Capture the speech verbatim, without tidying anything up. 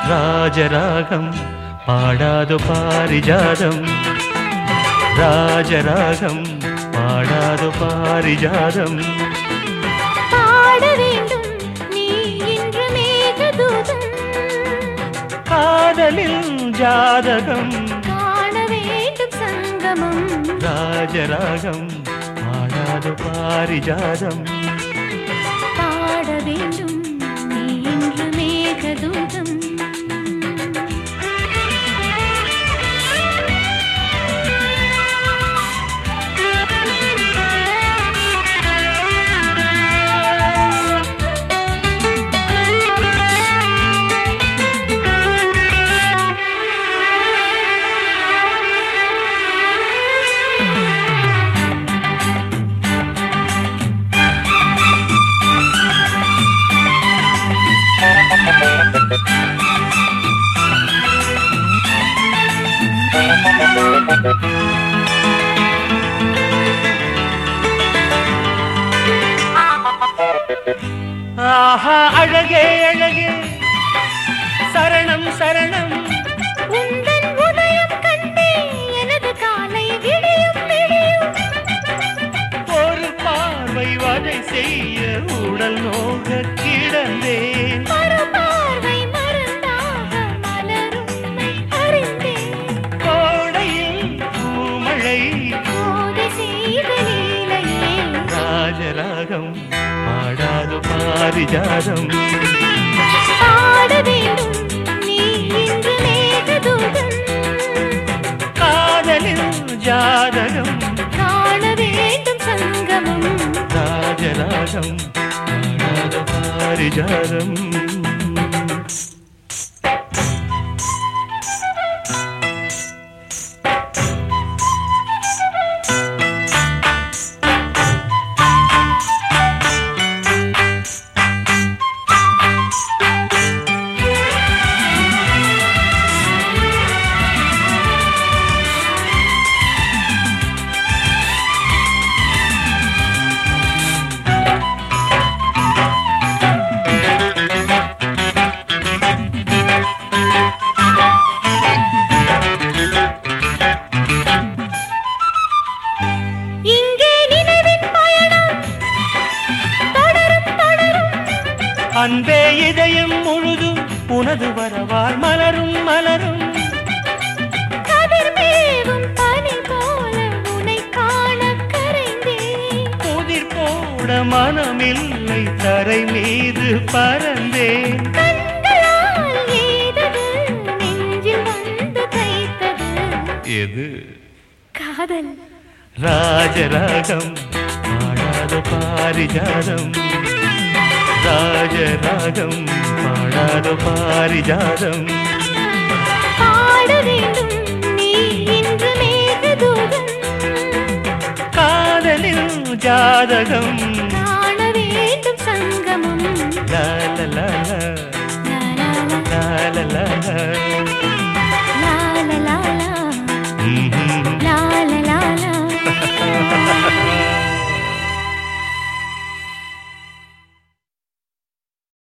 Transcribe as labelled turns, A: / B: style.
A: ராஜராகம் பாடாதோ பாரிஜாதம் ராஜராகம் பாடாதோ பாரிஜாதம்
B: பாட வேண்டும் நீ இன்று மேகதூதம்
A: காதலில் ஜாதகம்
B: காண வேண்டும் சங்கமம்
A: ராஜராகம் பாடாதோ பாரிஜாதம்
B: பாட வேண்டும் நீ இன்று மேகதூதம்
A: ஆஹா அழகே அழகே சரணம் சரணம்
B: உந்தன் உதயம் கண்டே எனது காலை விடியும் விடியும்
A: ஒரு பார்வை வதை செய்ய உடல் நோக கிடந்தேன்
B: ஒரு பார்வை மருந்தாக மலரும்மை அறிந்தேன்
A: கோடையில் பூமழை
B: கோதை செய்த லீலையே
A: ராஜராகம் பாடாதோ பாரிஜாதம்
B: பாட வேண்டும் நீ இன்று மேகதூதம்
A: காதலில் ஜாதகம்
B: காண வேண்டும் சங்கமம்
A: ராஜராகம் பாடாதோ பாரிஜாதம் அன்பே இதயம் முழுதும் உனது வரவால் மலரும் மலரும்
B: கதிர்மேவும் பனி போல உன்னை காண கரைந்தேன்
A: புதிர் போட மனமில்லை தரை மீது பறந்தேன்
B: கண்களால் எய்தது நெஞ்சில் வந்து தைத்தது
A: எது
B: காதல்
A: ராஜராகம் பாடாதோ பாரிஜாதம் ராஜராகம் பாடாதோ பாரிஜாதம்
B: பாட வேண்டும் நீ இன்று மேகதூதம்
A: காதலில் ஜாதகம்
B: காண வேண்டும் சங்கமம்
A: லா லா லா லா
B: லா லா லா
A: லா லா லா